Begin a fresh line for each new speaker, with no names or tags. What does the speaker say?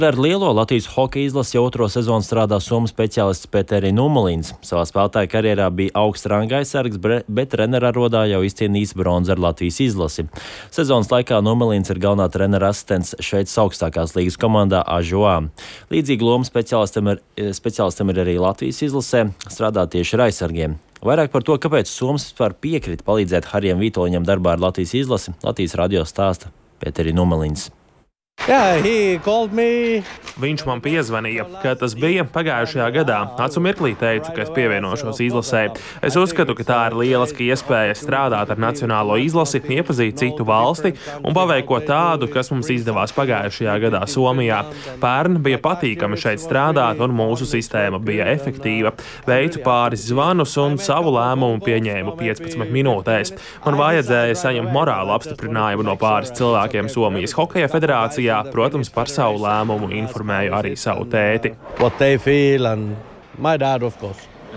Ar lielo Latvijas hokeja izlasi jau otro sezonu strādā somu speciālists Pēteris Nummelins. Savā spēlētāja karjerā bija augsta ranga aizsargs, bet trenera arodā jau izcīnījis bronzi ar Latvijas izlasi. Sezonas laikā Nummelins ir galvenā trenera asistents Šveices augstākās līgas komandā AŽOA. Līdzīga loma speciālistam ir arī Latvijas izlasē, strādā tieši ar aizsargiem. Vairāk par to, kāpēc Soms vispār piekrita palīdzēt Harijam Vitoļņam darbā ar Latvijas izlasi, Latvijas radio stāsta Pēteris Nummelins.
Viņš man piezvanīja, kad tas bija pagājušajā gadā. Acu mirklī teicu, ka es pievienošos izlasē. Es uzskatu, ka tā ir lieliska iespēja strādāt ar nacionālo izlasi, iepazīt citu valsti un paveikt ko tādu, kas mums izdevās pagājušajā gadā Somijā. Pērn bija patīkami šeit strādāt un mūsu sistēma bija efektīva. Veicu pāris zvanus un savu lēmumu pieņēmu 15 minūtēs. Man vajadzēja saņemt morālu apstiprinājumu no pāris cilvēkiem Somijas hokeja federācijā. Protams, par savu lēmumu informēju arī savu tēti.
What they feel and my dad, of course.